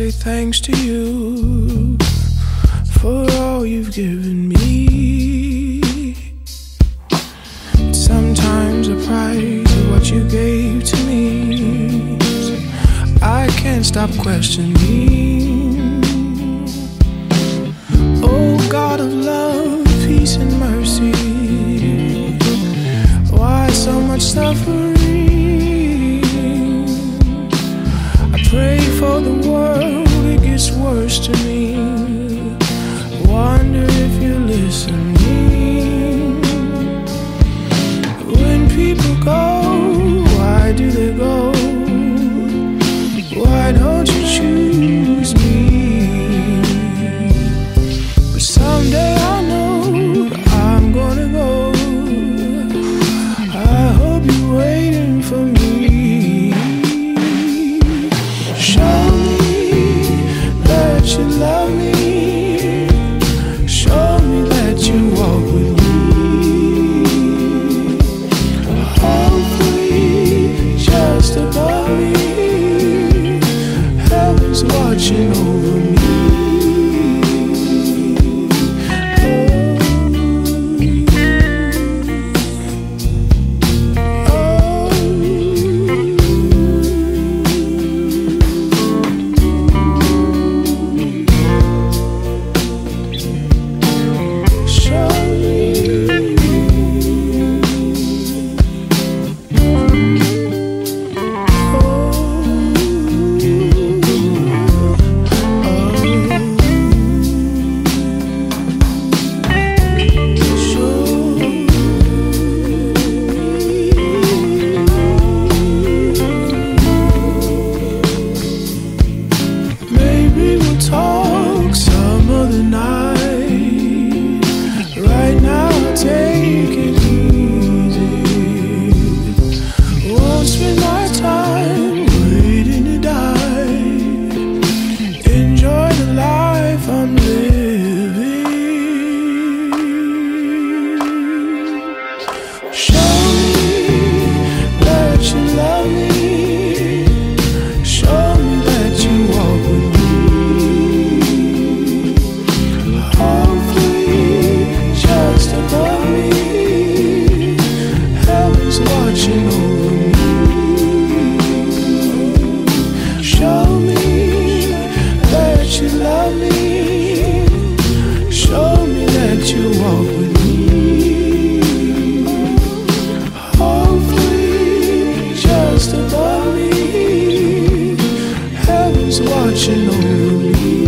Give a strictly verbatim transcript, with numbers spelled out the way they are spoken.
say thanks to you for all you've given me. Sometimes the price of what you gave to me, I can't stop questioning. Oh God of love, peace and mercy, why so much suffering? I pray for the world, it gets worse to me. Wonder if you're listening. When people go, why do they go? Why don't you choose me? But someday I know I'm gonna go. I hope you're waiting for me. Show me that you love me. Show me that you walk with me. Hopefully just above me, heaven's watching over me. Talk some other night. Right now, take it easy. Won't spend my time waiting to die. Enjoy the life I'm living. Show me that you love me. Show me that you walk with me. Watching over me. Show me that you love me. Show me that you walk with me. Hopefully just above me, heaven's watching over me.